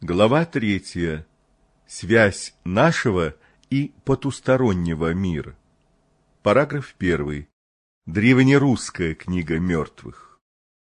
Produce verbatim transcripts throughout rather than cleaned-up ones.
Глава третья. Связь нашего и потустороннего мира. Параграф первый. Древнерусская книга мертвых.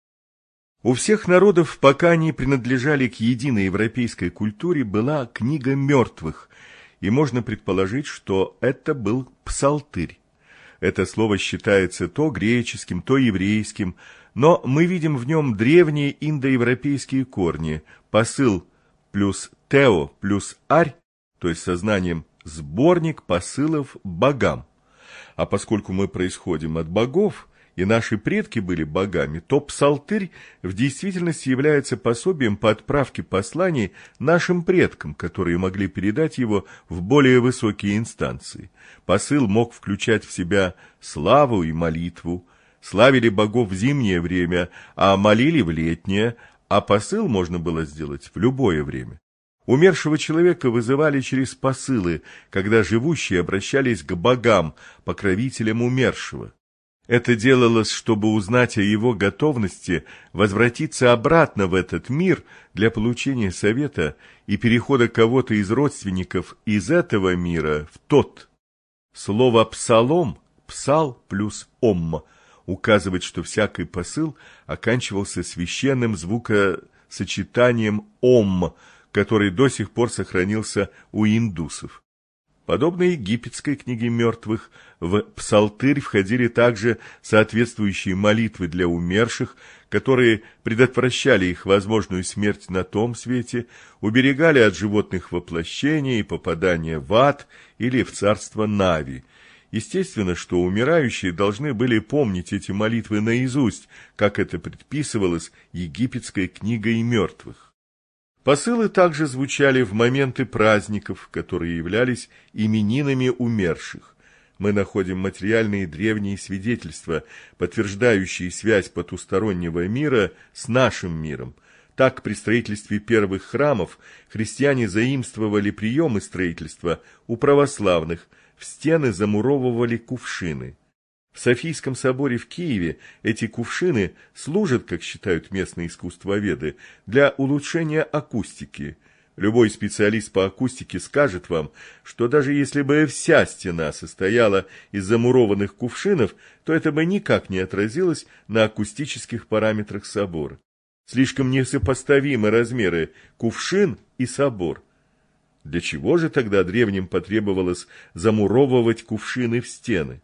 У всех народов, пока они принадлежали к единой европейской культуре, была книга мертвых, и можно предположить, что это был псалтырь. Это слово считается то греческим, то еврейским, но мы видим в нем древние индоевропейские корни, посыл плюс тео плюс арь, то есть сознанием сборник посылов богам. А поскольку мы происходим от богов, и наши предки были богами, то псалтырь в действительности является пособием по отправке посланий нашим предкам, которые могли передать его в более высокие инстанции. Посыл мог включать в себя славу и молитву, славили богов в зимнее время, а молили в летнее, а посыл можно было сделать в любое время. Умершего человека вызывали через посылы, когда живущие обращались к богам, покровителям умершего. Это делалось, чтобы узнать о его готовности возвратиться обратно в этот мир для получения совета и перехода кого-то из родственников из этого мира в тот. Слово «псалом» – «псал» плюс «ом» указывает, что всякий посыл оканчивался священным звукосочетанием «ом», который до сих пор сохранился у индусов. Подобно египетской книге мертвых, в псалтырь входили также соответствующие молитвы для умерших, которые предотвращали их возможную смерть на том свете, уберегали от животных воплощения и попадания в ад или в царство Нави. Естественно, что умирающие должны были помнить эти молитвы наизусть, как это предписывалось египетской книгой мертвых. Посылы также звучали в моменты праздников, которые являлись именинами умерших. Мы находим материальные древние свидетельства, подтверждающие связь потустороннего мира с нашим миром. Так, при строительстве первых храмов христиане заимствовали приемы строительства у православных, в стены замуровывали кувшины. В Софийском соборе в Киеве эти кувшины служат, как считают местные искусствоведы, для улучшения акустики. Любой специалист по акустике скажет вам, что даже если бы вся стена состояла из замурованных кувшинов, то это бы никак не отразилось на акустических параметрах собора. Слишком несопоставимы размеры кувшин и собор. Для чего же тогда древним потребовалось замуровывать кувшины в стены?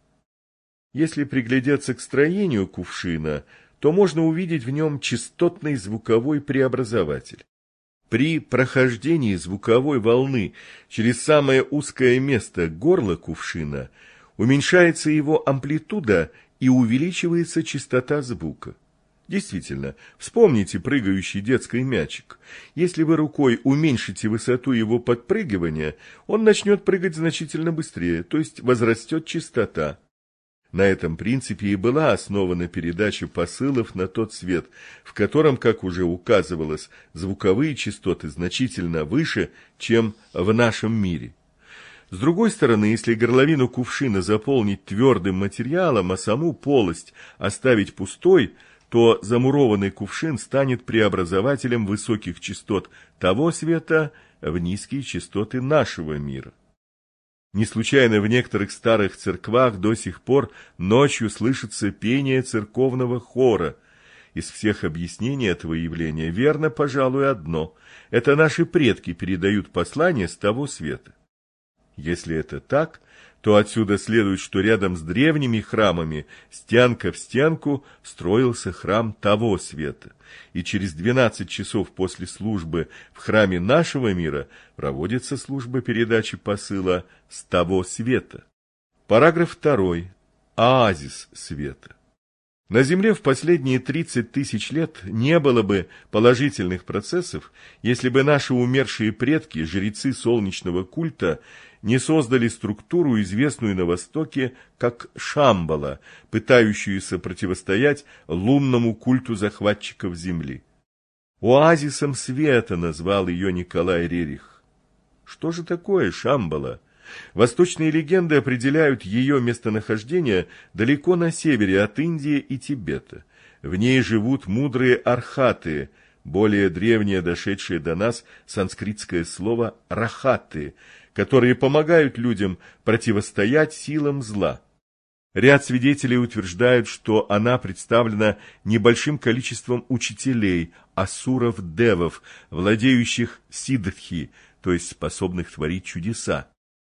Если приглядеться к строению кувшина, то можно увидеть в нем частотный звуковой преобразователь. При прохождении звуковой волны через самое узкое место горла кувшина уменьшается его амплитуда и увеличивается частота звука. Действительно, вспомните прыгающий детский мячик. Если вы рукой уменьшите высоту его подпрыгивания, он начнет прыгать значительно быстрее, то есть возрастет частота. На этом принципе и была основана передача посылов на тот свет, в котором, как уже указывалось, звуковые частоты значительно выше, чем в нашем мире. С другой стороны, если горловину кувшина заполнить твердым материалом, а саму полость оставить пустой, то замурованный кувшин станет преобразователем высоких частот того света в низкие частоты нашего мира. Не случайно в некоторых старых церквах до сих пор ночью слышится пение церковного хора. Из всех объяснений этого явления верно, пожалуй, одно – это наши предки передают послание с того света. Если это так, то отсюда следует, что рядом с древними храмами стенка в стенку строился храм того света, и через двенадцать часов после службы в храме нашего мира проводится служба передачи посыла с того света. Параграф второй. Оазис света. На Земле в последние тридцать тысяч лет не было бы положительных процессов, если бы наши умершие предки, жрецы солнечного культа, не создали структуру, известную на Востоке как Шамбала, пытающуюся противостоять лунному культу захватчиков Земли. Оазисом света назвал ее Николай Рерих. Что же такое Шамбала? Восточные легенды определяют ее местонахождение далеко на севере от Индии и Тибета. В ней живут мудрые архаты, более древнее, дошедшее до нас санскритское слово «рахаты», которые помогают людям противостоять силам зла. Ряд свидетелей утверждают, что она представлена небольшим количеством учителей, асуров-девов, владеющих сиддхи, то есть способных творить чудеса.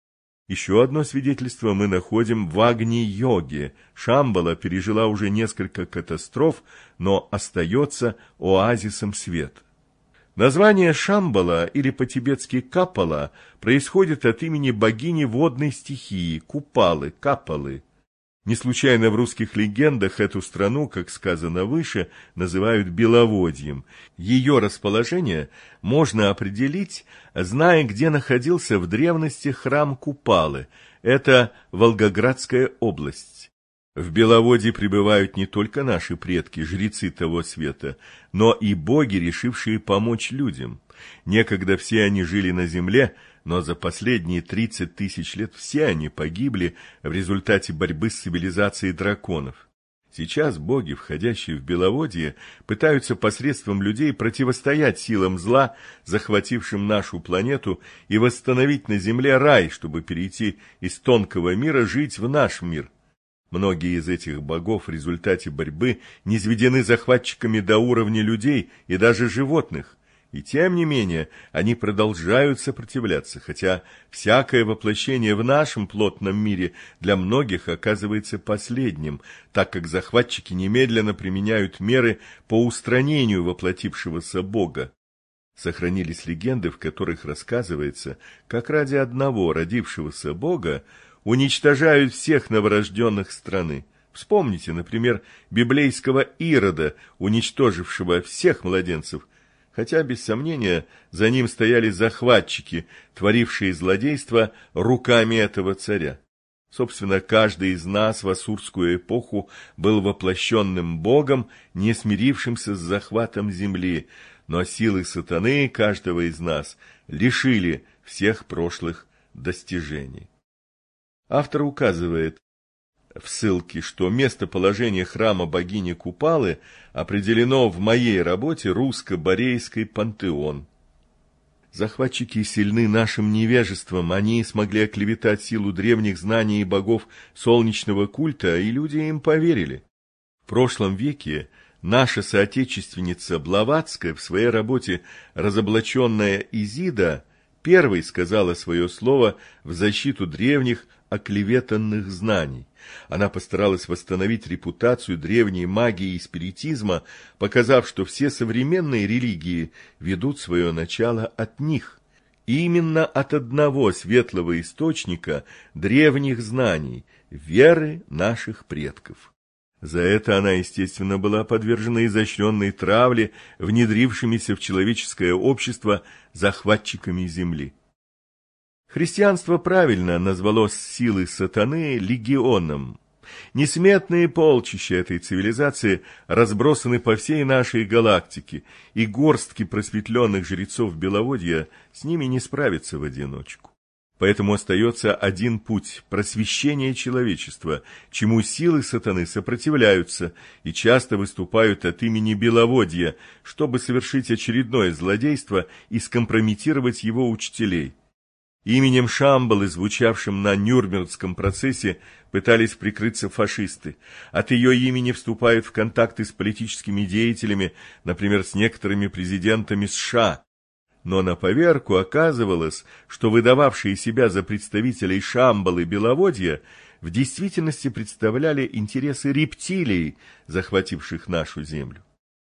Еще одно свидетельство мы находим в Агни-йоге. Шамбала пережила уже несколько катастроф, но остается оазисом света. Название Шамбала, или по-тибетски Капала, происходит от имени богини водной стихии, Купалы, Капалы. Не случайно в русских легендах эту страну, как сказано выше, называют Беловодьем. Ее расположение можно определить, зная, где находился в древности храм Купалы. Это Волгоградская область. В Беловодье пребывают не только наши предки, жрецы того света, но и боги, решившие помочь людям. Некогда все они жили на земле, но за последние тридцать тысяч лет все они погибли в результате борьбы с цивилизацией драконов. Сейчас боги, входящие в Беловодье, пытаются посредством людей противостоять силам зла, захватившим нашу планету, и восстановить на земле рай, чтобы перейти из тонкого мира жить в наш мир. Многие из этих богов в результате борьбы низведены захватчиками до уровня людей и даже животных. И тем не менее, они продолжают сопротивляться, хотя всякое воплощение в нашем плотном мире для многих оказывается последним, так как захватчики немедленно применяют меры по устранению воплотившегося Бога. Сохранились легенды, в которых рассказывается, как ради одного родившегося Бога уничтожают всех новорожденных страны. Вспомните, например, библейского Ирода, уничтожившего всех младенцев, хотя, без сомнения, за ним стояли захватчики, творившие злодейство руками этого царя. Собственно, каждый из нас в ассурскую эпоху был воплощенным богом, не смирившимся с захватом земли, но силы сатаны каждого из нас лишили всех прошлых достижений. Автор указывает в ссылке, что местоположение храма богини Купалы определено в моей работе «Русско-борейский пантеон». Захватчики сильны нашим невежеством, они смогли оклеветать силу древних знаний и богов солнечного культа, и люди им поверили. В прошлом веке наша соотечественница Блаватская в своей работе «Разоблаченная Изида» первой сказала свое слово в защиту древних оклеветанных знаний. Она постаралась восстановить репутацию древней магии и спиритизма, показав, что все современные религии ведут свое начало от них. И именно от одного светлого источника древних знаний, веры наших предков. За это она, естественно, была подвержена изощренной травле, внедрившимися в человеческое общество захватчиками земли. Христианство правильно назвало силы сатаны легионом. Несметные полчища этой цивилизации разбросаны по всей нашей галактике, и горстки просветленных жрецов Беловодья с ними не справятся в одиночку. Поэтому остается один путь – просвещение человечества, чему силы сатаны сопротивляются и часто выступают от имени Беловодья, чтобы совершить очередное злодейство и скомпрометировать его учителей. Именем Шамбалы, звучавшим на Нюрнбергском процессе, пытались прикрыться фашисты. От ее имени вступают в контакты с политическими деятелями, например, с некоторыми президентами США. Но на поверку оказывалось, что выдававшие себя за представителей Шамбалы Беловодья в действительности представляли интересы рептилий, захвативших нашу землю.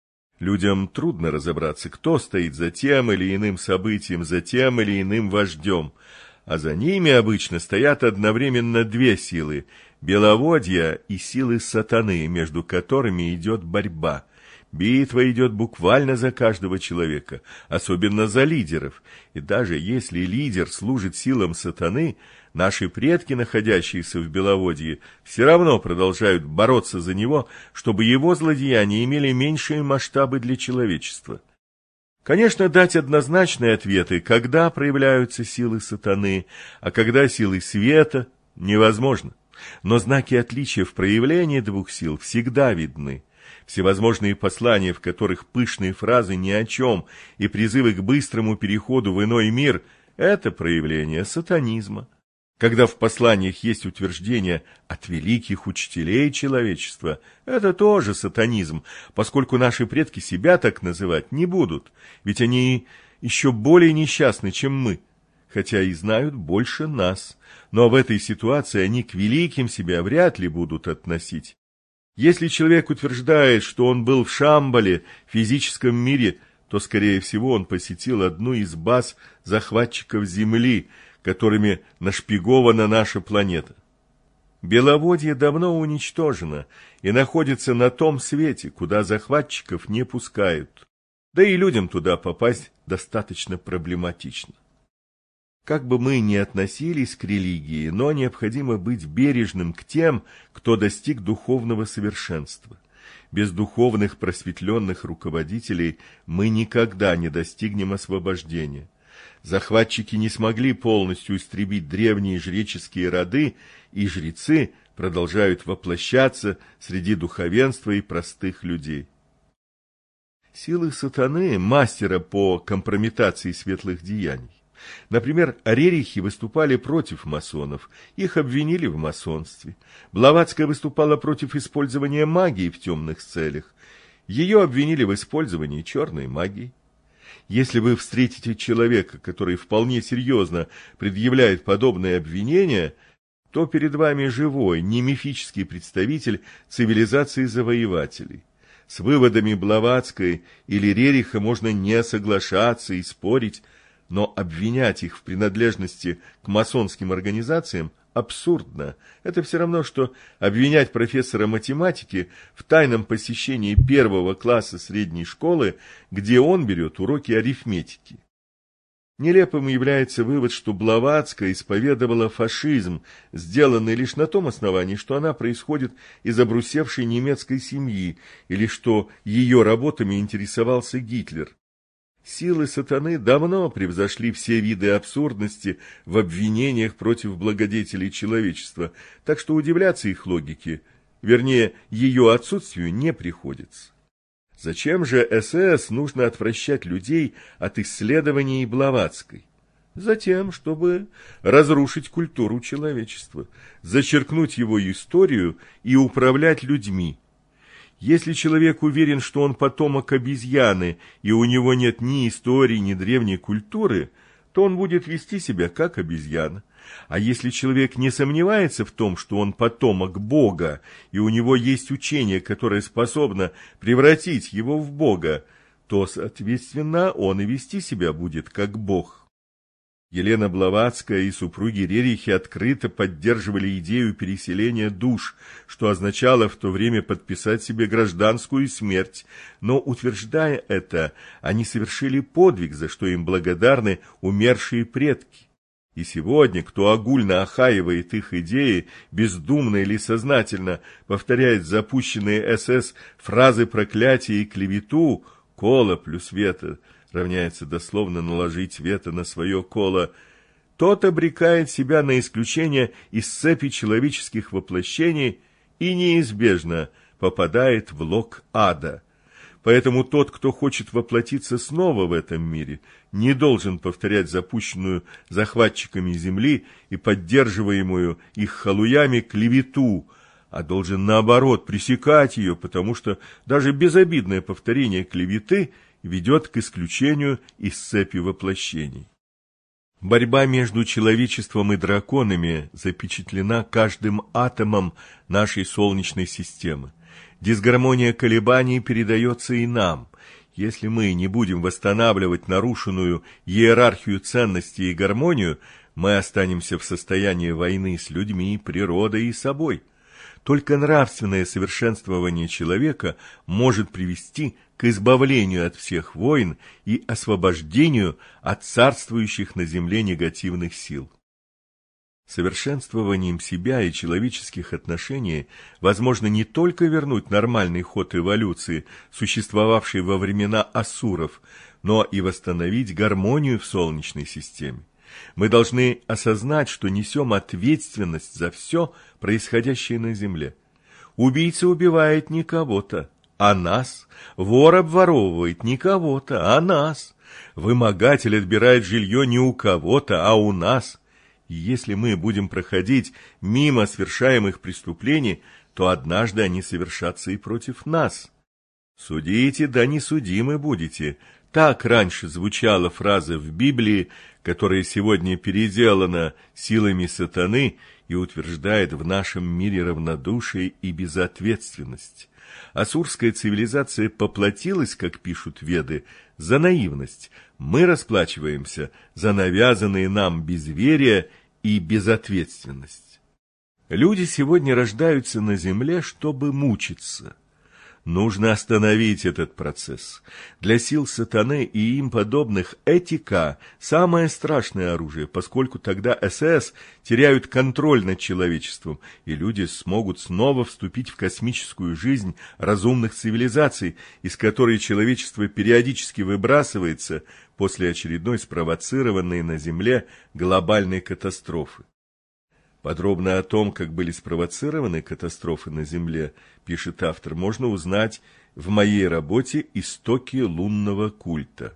Людям трудно разобраться, кто стоит за тем или иным событием, за тем или иным вождем, а за ними обычно стоят одновременно две силы – Беловодья и силы сатаны, между которыми идет борьба. Битва идет буквально за каждого человека, особенно за лидеров, и даже если лидер служит силам сатаны, наши предки, находящиеся в Беловодье, все равно продолжают бороться за него, чтобы его злодеяния имели меньшие масштабы для человечества. Конечно, дать однозначные ответы, когда проявляются силы сатаны, а когда силы света, невозможно. Но знаки отличия в проявлении двух сил всегда видны. Всевозможные послания, в которых пышные фразы ни о чем и призывы к быстрому переходу в иной мир – это проявление сатанизма. Когда в посланиях есть утверждение от великих учителей человечества, это тоже сатанизм, поскольку наши предки себя так называть не будут, ведь они еще более несчастны, чем мы, хотя и знают больше нас, но в этой ситуации они к великим себя вряд ли будут относить. Если человек утверждает, что он был в Шамбале, в физическом мире, то, скорее всего, он посетил одну из баз захватчиков Земли, которыми нашпигована наша планета. Беловодье давно уничтожено и находится на том свете, куда захватчиков не пускают. Да и людям туда попасть достаточно проблематично. Как бы мы ни относились к религии, но необходимо быть бережным к тем, кто достиг духовного совершенства. Без духовных просветленных руководителей мы никогда не достигнем освобождения. Захватчики не смогли полностью истребить древние жреческие роды, и жрецы продолжают воплощаться среди духовенства и простых людей. Силы сатаны, мастера по компрометации светлых деяний. Например, рерихи выступали против масонов, их обвинили в масонстве. Блаватская выступала против использования магии в темных целях, ее обвинили в использовании черной магии. Если вы встретите человека, который вполне серьезно предъявляет подобные обвинения, то перед вами живой, не мифический представитель цивилизации завоевателей. С выводами Блаватской или Рериха можно не соглашаться и спорить, но обвинять их в принадлежности к масонским организациям абсурдно. Это все равно, что обвинять профессора математики в тайном посещении первого класса средней школы, где он берет уроки арифметики. Нелепым является вывод, что Блаватская исповедовала фашизм, сделанный лишь на том основании, что она происходит из обрусевшей немецкой семьи, или что ее работами интересовался Гитлер. Силы сатаны давно превзошли все виды абсурдности в обвинениях против благодетелей человечества, так что удивляться их логике, вернее, ее отсутствию, не приходится. Зачем же эс эс нужно отвращать людей от исследований Блаватской? Затем, чтобы разрушить культуру человечества, зачеркнуть его историю и управлять людьми. Если человек уверен, что он потомок обезьяны, и у него нет ни истории, ни древней культуры, то он будет вести себя как обезьяна. А если человек не сомневается в том, что он потомок Бога, и у него есть учение, которое способно превратить его в Бога, то, соответственно, он и вести себя будет как Бог. Елена Блаватская и супруги Рерихи открыто поддерживали идею переселения душ, что означало в то время подписать себе гражданскую смерть, но, утверждая это, они совершили подвиг, за что им благодарны умершие предки. И сегодня, кто огульно охаивает их идеи, бездумно или сознательно повторяет запущенные эс эс фразы проклятия и клевету, кола плюс вето равняется дословно наложить вето на свое коло, тот обрекает себя на исключение из цепи человеческих воплощений и неизбежно попадает в лог ада. Поэтому тот, кто хочет воплотиться снова в этом мире, не должен повторять запущенную захватчиками земли и поддерживаемую их халуями клевету, а должен, наоборот, пресекать ее, потому что даже безобидное повторение клеветы ведет к исключению из цепи воплощений. Борьба между человечеством и драконами запечатлена каждым атомом нашей Солнечной системы. Дисгармония колебаний передается и нам. Если мы не будем восстанавливать нарушенную иерархию ценностей и гармонию, мы останемся в состоянии войны с людьми, природой и собой. Только нравственное совершенствование человека может привести к избавлению от всех войн и освобождению от царствующих на земле негативных сил. Совершенствованием себя и человеческих отношений возможно не только вернуть нормальный ход эволюции, существовавший во времена асуров, но и восстановить гармонию в Солнечной системе. Мы должны осознать, что несем ответственность за все происходящее на Земле. Убийца убивает не кого-то, а нас. Вор обворовывает не кого-то, а нас. Вымогатель отбирает жилье не у кого-то, а у нас. И если мы будем проходить мимо совершаемых преступлений, то однажды они совершатся и против нас. «Судите, да не судимы будете». Так раньше звучала фраза в Библии, которая сегодня переделана силами сатаны и утверждает в нашем мире равнодушие и безответственность. Асурская цивилизация поплатилась, как пишут Веды, за наивность. Мы расплачиваемся за навязанные нам безверие и безответственность. Люди сегодня рождаются на земле, чтобы мучиться. Нужно остановить этот процесс. Для сил сатаны и им подобных этика – самое страшное оружие, поскольку тогда СС теряют контроль над человечеством, и люди смогут снова вступить в космическую жизнь разумных цивилизаций, из которой человечество периодически выбрасывается после очередной спровоцированной на Земле глобальной катастрофы. Подробно о том, как были спровоцированы катастрофы на Земле, пишет автор, можно узнать в моей работе «Истоки лунного культа».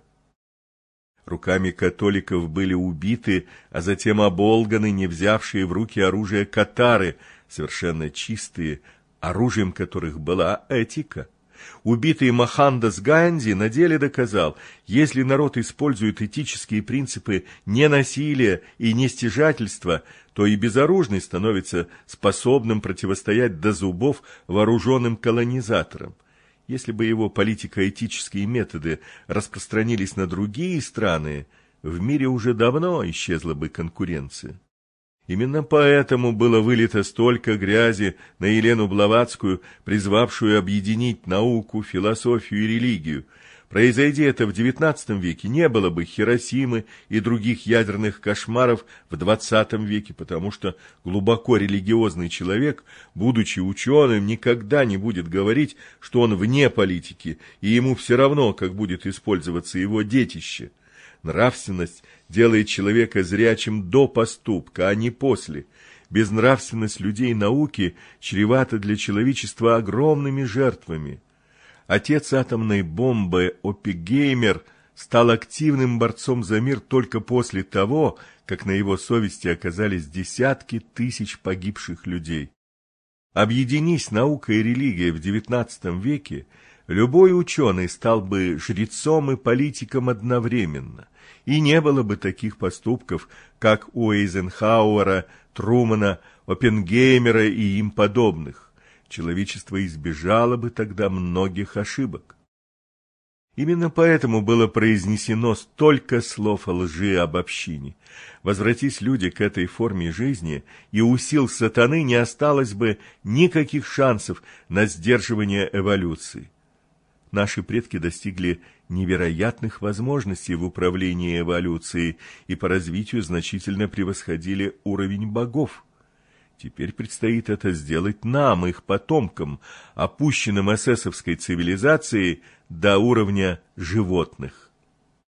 Руками католиков были убиты, а затем оболганы, не взявшие в руки оружие катары, совершенно чистые, оружием которых была этика. Убитый Мохандас Ганди на деле доказал, если народ использует этические принципы ненасилия и нестяжательства, то и безоружный становится способным противостоять до зубов вооруженным колонизаторам. Если бы его политико-этические методы распространились на другие страны, в мире уже давно исчезла бы конкуренция. Именно поэтому было вылито столько грязи на Елену Блаватскую, призвавшую объединить науку, философию и религию. Произойди это в девятнадцатом веке, не было бы Хиросимы и других ядерных кошмаров в двадцатом веке, потому что глубоко религиозный человек, будучи ученым, никогда не будет говорить, что он вне политики, и ему все равно, как будет использоваться его детище. Нравственность делает человека зрячим до поступка, а не после. Безнравственность людей науки чревата для человечества огромными жертвами. Отец атомной бомбы Оппенгеймер стал активным борцом за мир только после того, как на его совести оказались десятки тысяч погибших людей. Объединись наука и религия в девятнадцатом веке, любой ученый стал бы жрецом и политиком одновременно, и не было бы таких поступков, как у Эйзенхауэра, Трумана, Оппенгеймера и им подобных. Человечество избежало бы тогда многих ошибок. Именно поэтому было произнесено столько слов о лжи и обобщении. Возвратись люди к этой форме жизни, и у сил сатаны не осталось бы никаких шансов на сдерживание эволюции. Наши предки достигли невероятных возможностей в управлении эволюцией и по развитию значительно превосходили уровень богов. Теперь предстоит это сделать нам, их потомкам, опущенным эсэсовской цивилизацией до уровня животных.